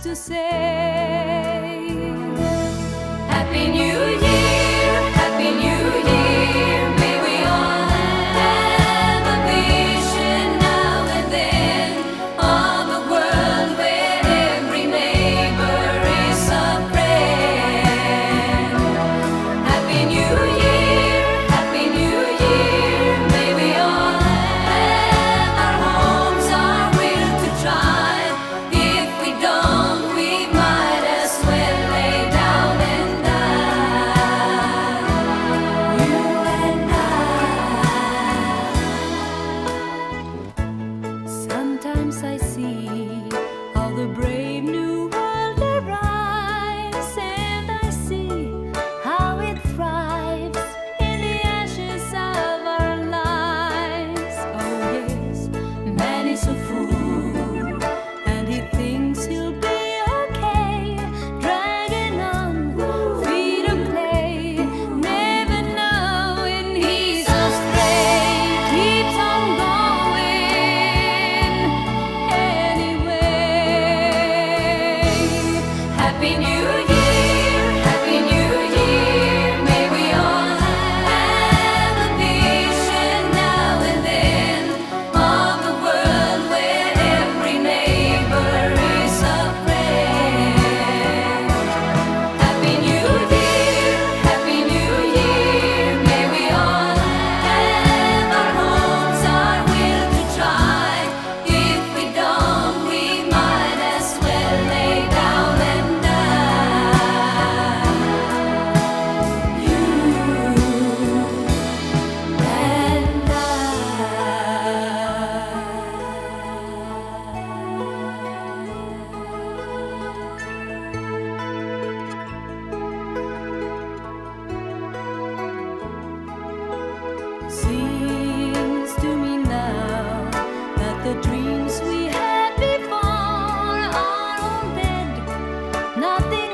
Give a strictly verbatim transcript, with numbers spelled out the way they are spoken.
to say. Happy New Year, Happy New Year. May we all have a vision now and then of a world where every neighbor is a friend. Happy New Year, Happy New Year. May we all have our homes, our will to try. If we don't, we might as well lay down and die. You and I. Sometimes I see how the brave new world arrives, and I see how it thrives in the ashes of our lives. Oh yes, man is a fool, and he thinks he'll be okay, dragging on feet of clay, never knowing he's astray. Keeps on going anyway. Happy New Year, Happy New Year. May we all have a vision now and then of a world where every neighbor is a friend. Happy New Year, Happy New Year. May we all have our homes, our will to try. If we don't, we might as well lay down and die. You and I. Seems to me now that the dreams we had before are all dead. Nothing